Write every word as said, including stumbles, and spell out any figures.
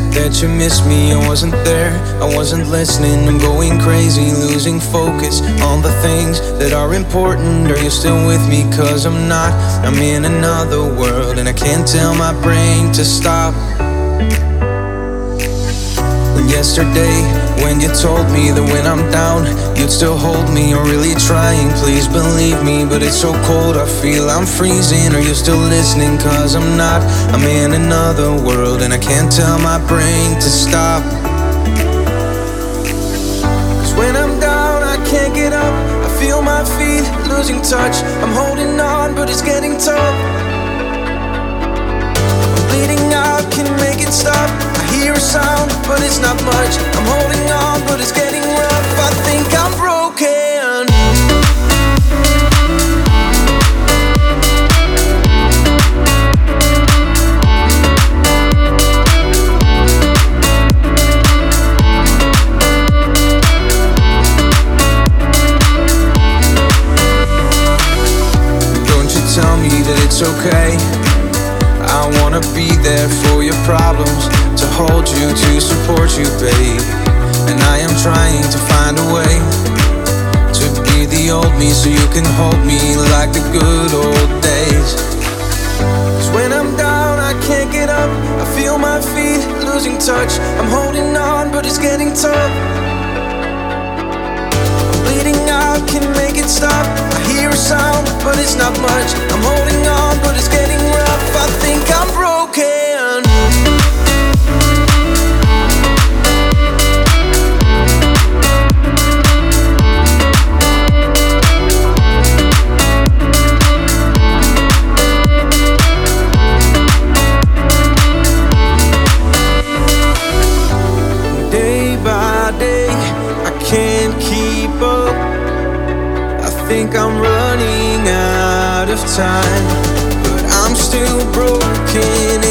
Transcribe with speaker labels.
Speaker 1: that you missed me. I wasn't there, I wasn't listening. I'm going crazy, losing focus on the things that are important. Are you still with me? Cause I'm not. I'm in another world and I can't tell my brain to stop. Yesterday, when you told me that when I'm down, you'd still hold me. You're really trying, please believe me. But it's so cold, I feel I'm freezing. Are you still listening? Cause I'm not. I'm in another world and I can't tell my brain to stop. Cause when I'm down, I can't get up. I feel my feet losing touch. I'm holding on, but it's getting tough. I'm bleeding out, can make it stop. Hear a sound, but it's not much. I'm holding on, but it's getting rough. I think I'm broken. Don't you tell me that it's okay. I wanna be there for your problems, to hold you, to support you, babe. And I am trying to find a way to be the old me so you can hold me like the good old days. Cause when I'm down, I can't get up. I feel my feet losing touch. I'm holding on, but it's getting tough. I'm bleeding out, can make it stop. I hear a sound, but it's not much. I'm holding on, but it's getting rough. I think I'm broken. Day by day, I can't keep up. I think I'm running out of time, but I'm still broken